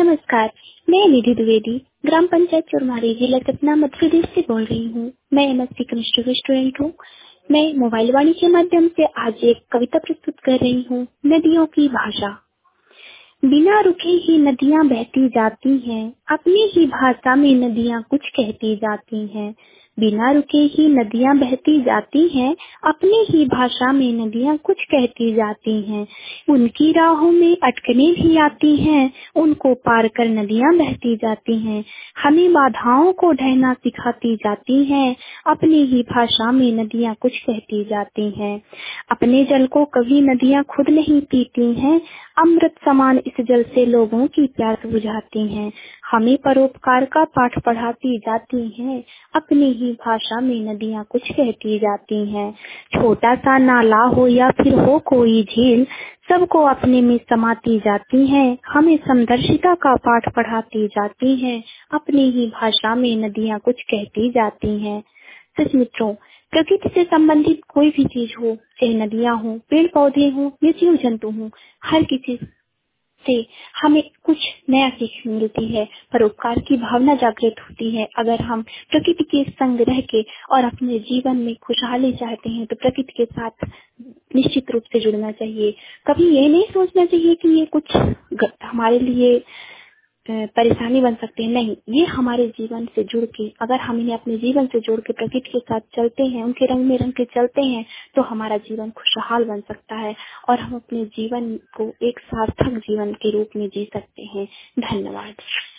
नमस्कार, मैं निधि द्विवेदी ग्राम पंचायत चुरमारी जिला सतना मध्य प्रदेश से बोल रही हूँ। मैं एमएससी केमिस्ट्री की स्टूडेंट हूँ। मैं मोबाइल वाणी के माध्यम से आज एक कविता प्रस्तुत कर रही हूँ। नदियों की भाषा। बिना रुके ही नदियाँ बहती जाती हैं, अपनी ही भाषा में नदियाँ कुछ कहती जाती हैं। बिना रुके ही नदियाँ बहती जाती हैं, अपनी ही भाषा में नदियाँ कुछ कहती जाती हैं। उनकी राहों में अटकने भी आती हैं, उनको पार कर नदियाँ बहती जाती हैं। हमें बाधाओं को ढहना सिखाती जाती हैं, अपनी ही भाषा में नदियाँ कुछ कहती जाती हैं। अपने जल को कभी नदियाँ खुद नहीं पीती हैं, अमृत समान इस जल से लोगों की प्यास बुझाती हैं। हमें परोपकार का पाठ पढ़ाती जाती हैं, अपनी ही भाषा में नदियाँ कुछ कहती जाती हैं। छोटा सा नाला हो या फिर हो कोई झील, सबको अपने में समाती जाती हैं। हमें समदर्शिता का पाठ पढ़ाती जाती हैं, अपनी ही भाषा में नदियाँ कुछ कहती जाती हैं। सच मित्रों, प्रकृति से संबंधित कोई भी चीज हो, चाहे नदियाँ हो, पेड़ पौधे हो या जीव जंतु हो, हर किसी से हमें कुछ नया सीख मिलती है। परोपकार की भावना जागृत होती है। अगर हम प्रकृति के संग रह के और अपने जीवन में खुशहाली चाहते हैं तो प्रकृति के साथ निश्चित रूप से जुड़ना चाहिए। कभी ये नहीं सोचना चाहिए कि ये कुछ हमारे लिए परेशानी बन सकते हैं। नहीं, ये हमारे जीवन से जुड़ के, अगर हम इन्हें अपने जीवन से जोड़ के प्रकृति के साथ चलते हैं, उनके रंग में रंग के चलते हैं, तो हमारा जीवन खुशहाल बन सकता है और हम अपने जीवन को एक सार्थक जीवन के रूप में जी सकते हैं। धन्यवाद।